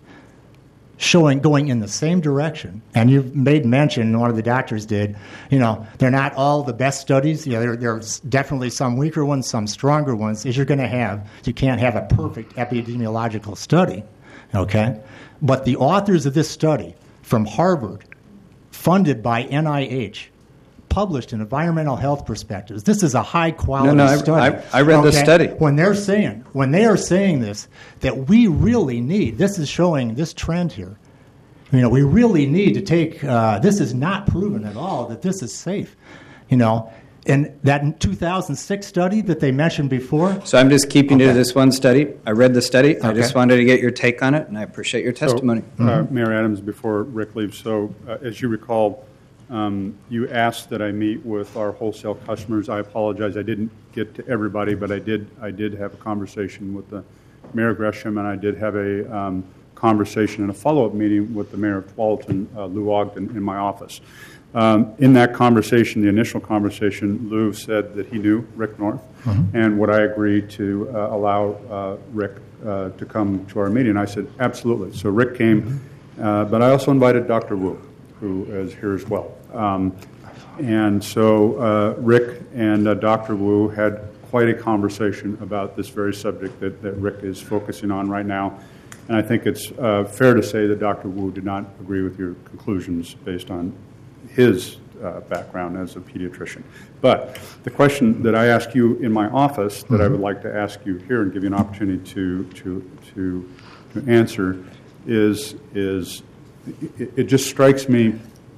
going in the same direction, and you've made mention, one of the doctors did, they're not all the best studies. There's definitely some weaker ones, some stronger ones. As you can't have a perfect epidemiological study, okay? But the authors of this study from Harvard, funded by NIH, published in Environmental Health Perspectives. This is a high-quality study. I read the study. When they are saying this, that we really need, this is showing this trend here, we really need to take, this is not proven at all that this is safe, And that 2006 study that they mentioned before. So I'm just keeping to this one study. I read the study. I just wanted to get your take on it, and I appreciate your testimony. So, Mayor Adams, before Rick leaves, as you recall, you asked that I meet with our wholesale customers. I apologize, I didn't get to everybody, but I did have a conversation with the Mayor Gresham, and I did have a conversation and a follow-up meeting with the Mayor of Tualatin, Lou Ogden, in my office. In that conversation, the initial conversation, Lou said that he knew Rick North, and would I agree to allow Rick to come to our meeting? I said, absolutely. So Rick came, but I also invited Dr. Wu, who is here as well. And so Rick and Dr. Wu had quite a conversation about this very subject that Rick is focusing on right now. And I think it's fair to say that Dr. Wu did not agree with your conclusions based on his background as a pediatrician. But the question that I ask you in my office that I would like to ask you here and give you an opportunity to answer is it just strikes me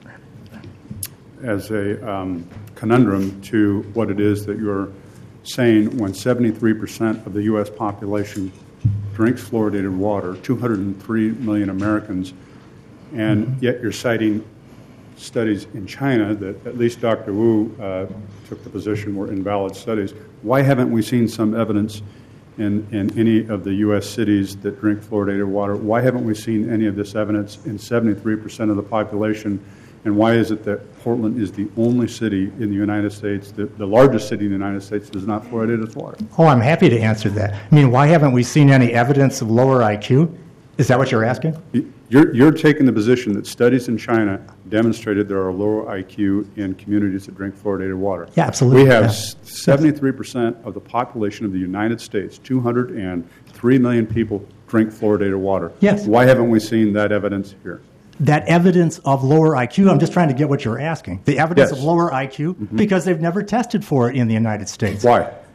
as a conundrum to what it is that you're saying when 73% of the U.S. population drinks fluoridated water, 203 million Americans, and yet you're citing studies in China that at least Dr. Wu took the position were invalid studies. Why haven't we seen some evidence in any of the U.S. cities that drink fluoridated water? Why haven't we seen any of this evidence in 73% of the population? And why is it that Portland is the only city in the United States, the largest city in the United States, that does not fluoridate its water? Oh, I'm happy to answer that. I mean, why haven't we seen any evidence of lower IQ? Is that what you're asking? You're taking the position that studies in China demonstrated there are lower IQ in communities that drink fluoridated water. Yeah, absolutely. We have 73% of the population of the United States, 203 million people, drink fluoridated water. Yes. Why haven't we seen that evidence here? That evidence of lower IQ, I'm just trying to get what you're asking. The evidence of lower IQ, because they've never tested for it in the United States. Why?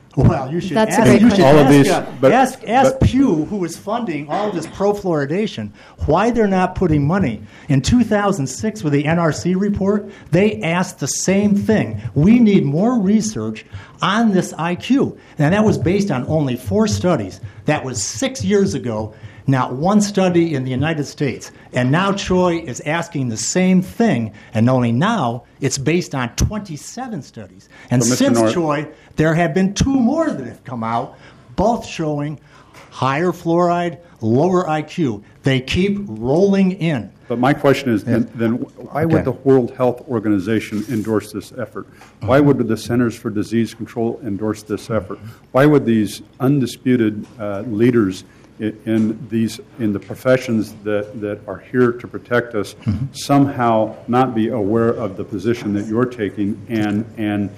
Well, you should That's ask, a great question. All of these, ask Pew, who is funding all this pro-fluoridation, why they're not putting money. In 2006, with the NRC report, they asked the same thing. We need more research on this IQ. And that was based on only 4 studies. That was 6 years ago. Not one study in the United States. And now Troy is asking the same thing, and only now it's based on 27 studies. And So, Mr. since North- Troy, there have been 2 more that have come out, both showing higher fluoride, lower IQ. They keep rolling in. But my question is, then why would the World Health Organization endorse this effort? Why would the Centers for Disease Control endorse this effort? Why would these undisputed leaders in the professions that are here to protect us somehow not be aware of the position that you're taking and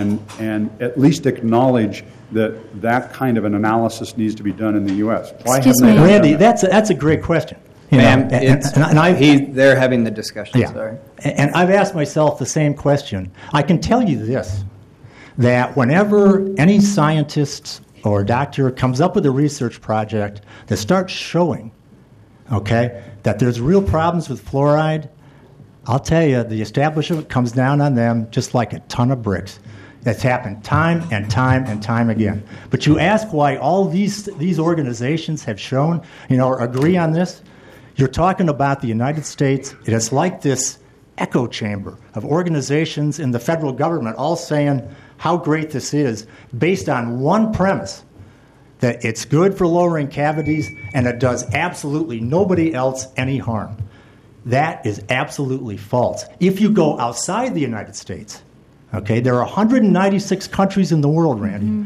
at least acknowledge that kind of an analysis needs to be done in the U.S.? Why Excuse haven't they me. done Randy, that? that's a great question. You Ma'am, know, it's, they're having the discussion, Yeah. sorry. And I've asked myself the same question. I can tell you this, that whenever any scientist or doctor comes up with a research project that starts showing, okay, that there's real problems with fluoride, I'll tell you, the establishment comes down on them just like a ton of bricks. That's happened time and time and time again. But you ask why all these organizations have shown, or agree on this. You're talking about the United States. It is like this echo chamber of organizations in the federal government all saying how great this is based on one premise, that it's good for lowering cavities and it does absolutely nobody else any harm. That is absolutely false. If you go outside the United States, okay, there are 196 countries in the world, Randy.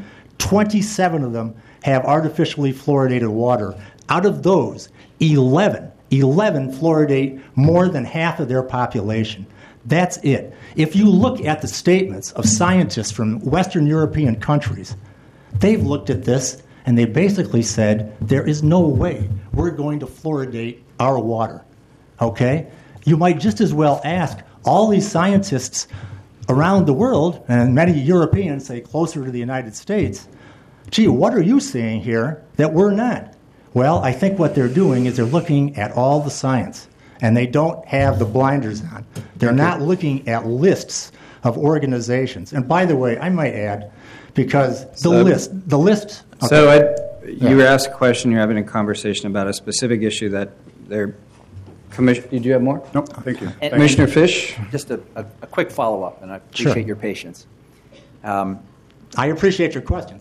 27 of them have artificially fluoridated water. Out of those, 11 fluoridate more than half of their population. That's it. If you look at the statements of scientists from Western European countries, they've looked at this and they basically said, there is no way we're going to fluoridate our water. Okay? You might just as well ask all these scientists around the world, and many Europeans say closer to the United States, gee, what are you seeing here that we're not? Well, I think what they're doing is they're looking at all the science, and they don't have the blinders on. They're not looking at lists of organizations. And by the way, I might add, because the list. Okay. So you asked a question, you're having a conversation about a specific issue that they're. Did you have more? No, thank you. Commissioner Fish? Just a quick follow-up, and I appreciate your patience. I appreciate your questions.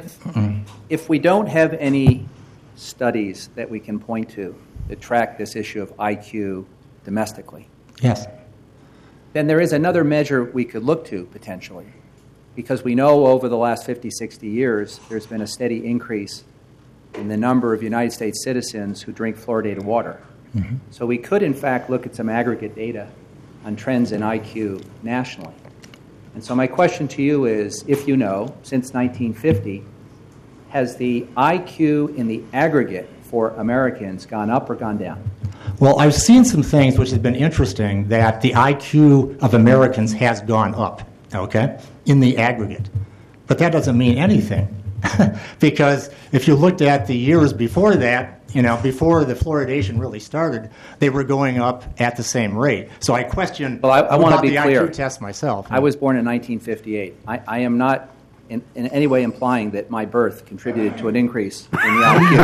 If we don't have any studies that we can point to that track this issue of IQ domestically, yes, then there is another measure we could look to potentially, because we know over the last 50, 60 years there's been a steady increase in the number of United States citizens who drink fluoridated water. Mm-hmm. So we could, in fact, look at some aggregate data on trends in IQ nationally. And so my question to you is, if you know, since 1950, has the IQ in the aggregate for Americans gone up or gone down? Well, I've seen some things which have been interesting, that the IQ of Americans has gone up, okay, in the aggregate. But that doesn't mean anything. Because if you looked at the years before that, before the fluoridation really started, they were going up at the same rate. So I question I want to be the clear. IQ test myself. I was born in 1958. I am not in any way implying that my birth contributed to an increase in the IQ.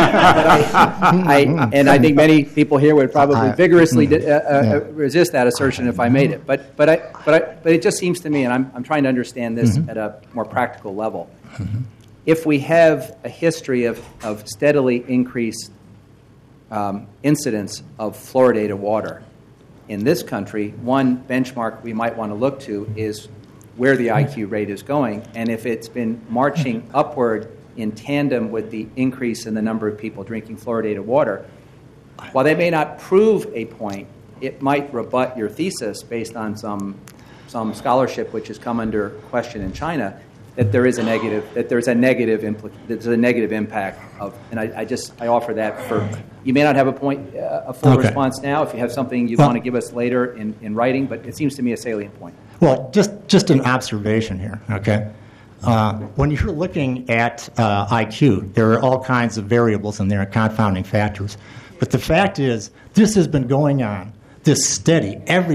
And I think many people here would probably vigorously resist that assertion if I made it. But it just seems to me, and I'm trying to understand this at a more practical level. If we have a history of steadily increased incidence of fluoridated water in this country, one benchmark we might want to look to is where the IQ rate is going, and if it's been marching upward in tandem with the increase in the number of people drinking fluoridated water. While they may not prove a point, it might rebut your thesis based on some scholarship which has come under question in China, that there's a negative impact of, and I offer that for. You may not have a full response now. If you have something you want to give us later in writing, but it seems to me a salient point. Well, just an observation here, okay? when you're looking at IQ, there are all kinds of variables in there, confounding factors. But the fact is, this has been going on, this steady,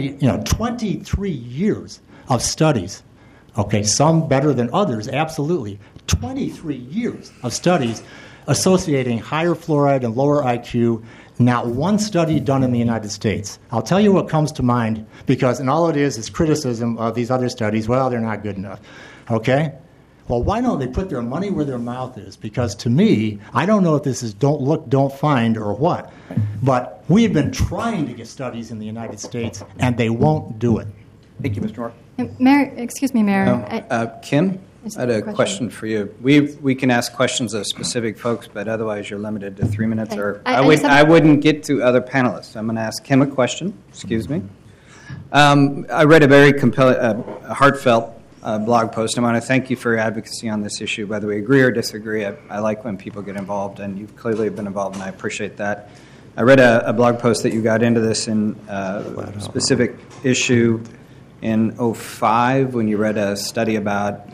23 years of studies. Okay, some better than others, absolutely. 23 years of studies associating higher fluoride and lower IQ. Not one study done in the United States. I'll tell you what comes to mind, because and all it is criticism of these other studies. Well, they're not good enough. Okay? Well, why don't they put their money where their mouth is? Because to me, I don't know if this is don't look, don't find, or what, but we've been trying to get studies in the United States, and they won't do it. Thank you, Mr. Moore. Mayor, excuse me, Mayor. Kim, I had a question for you. We can ask questions of specific folks, but otherwise you're limited to 3 minutes. Okay. Or I wouldn't get to other panelists. I'm going to ask Kim a question. Excuse me. I read a very compelling, heartfelt blog post. I want to thank you for your advocacy on this issue. Whether we agree or disagree, I like when people get involved, and you've clearly been involved, and I appreciate that. I read a blog post that you got into this in a specific issue in 2005 when you read a study about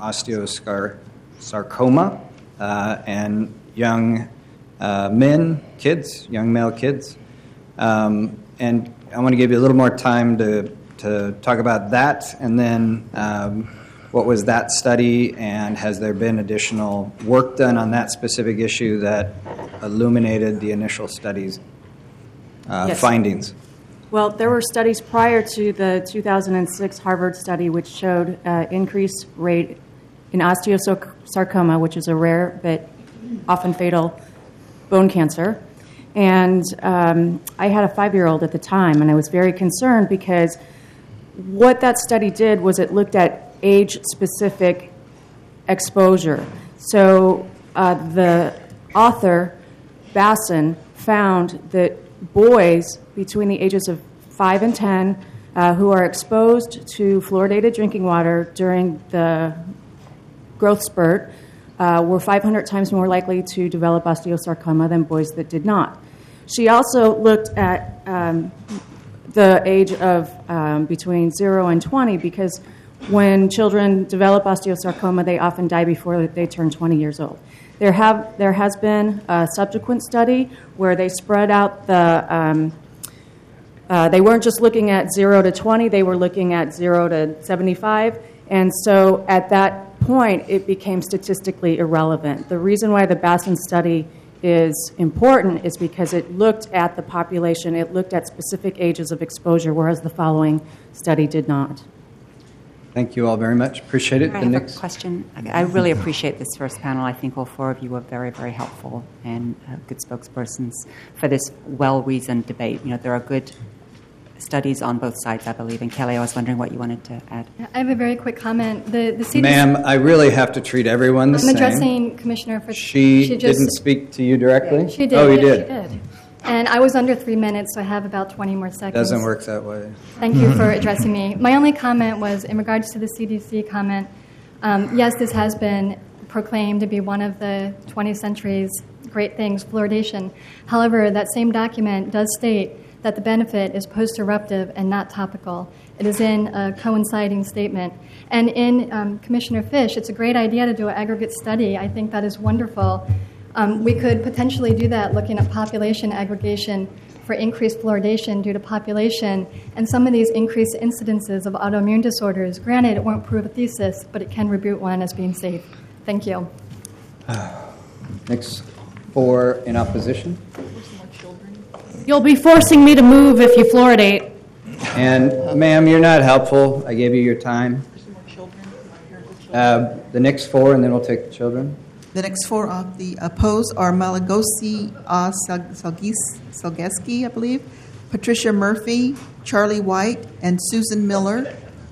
osteosarcoma and young men, kids, young male kids. And I want to give you a little more time to talk about that, and then what was that study, and has there been additional work done on that specific issue that illuminated the initial study's Yes. findings? Well, there were studies prior to the 2006 Harvard study which showed increased rate in osteosarcoma, which is a rare but often fatal bone cancer. And I had a 5-year-old at the time, and I was very concerned because what that study did was it looked at age-specific exposure. So the author, Basson, found that boys between the ages of 5 and 10 who are exposed to fluoridated drinking water during the growth spurt were 500 times more likely to develop osteosarcoma than boys that did not. She also looked at the age of between 0 and 20 because when children develop osteosarcoma, they often die before they turn 20 years old. There has been a subsequent study where they spread out the they weren't just looking at 0 to 20, they were looking at 0 to 75. And so at that point, it became statistically irrelevant. The reason why the Basson study is important is because it looked at the population, it looked at specific ages of exposure, whereas the following study did not. Thank you all very much. Appreciate it. I have a question. I really appreciate this first panel. I think all 4 of you were very, very helpful and good spokespersons for this well-reasoned debate. You know, there are good studies on both sides, I believe. And Kelly, I was wondering what you wanted to add. I have a very quick comment. The CDC, Ma'am, I really have to treat everyone the I'm same. addressing Commissioner Fish. She just didn't speak to you directly? She did. Oh, you yes, did? She did. And I was under 3 minutes, so I have about 20 more seconds. Doesn't work that way. Thank you for addressing me. My only comment was in regards to the CDC comment. Yes, this has been proclaimed to be one of the 20th century's great things, fluoridation. However, that same document does state that the benefit is post-eruptive and not topical. It is in a coinciding statement. And in Commissioner Fish, it's a great idea to do an aggregate study. I think that is wonderful. We could potentially do that looking at population aggregation for increased fluoridation due to population and some of these increased incidences of autoimmune disorders. Granted, it won't prove a thesis, but it can rebuke one as being safe. Thank you. Next 4 in opposition. You'll be forcing me to move if you fluoridate. And, ma'am, you're not helpful. I gave you your time. The next 4, and then we'll take the children. The next 4 of the opposed are Malagosi Salgeski, I believe, Patricia Murphy, Charlie White, and Susan Miller.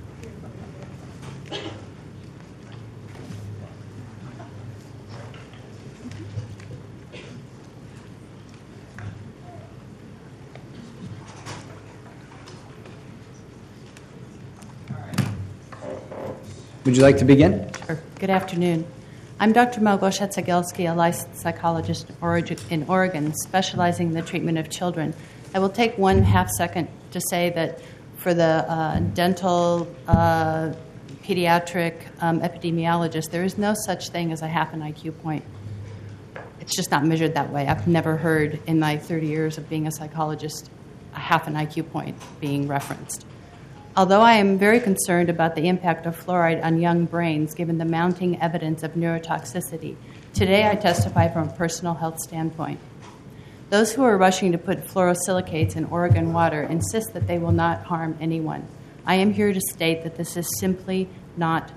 Would you like to begin? Sure. Good afternoon. I'm Dr. Małgorzata Cegielski, a licensed psychologist in Oregon, specializing in the treatment of children. I will take 1/2 second to say that for the dental pediatric epidemiologist, there is no such thing as a half an IQ point. It's just not measured that way. I've never heard in my 30 years of being a psychologist a half an IQ point being referenced. Although I am very concerned about the impact of fluoride on young brains given the mounting evidence of neurotoxicity, today I testify from a personal health standpoint. Those who are rushing to put fluorosilicates in Oregon water insist that they will not harm anyone. I am here to state that this is simply not